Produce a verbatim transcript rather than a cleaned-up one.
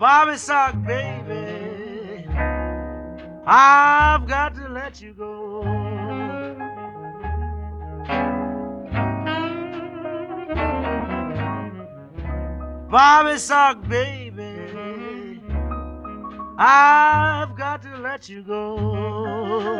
Bobby sock, baby, I've got to let you go. Bobby sock, baby, I've got to let you go.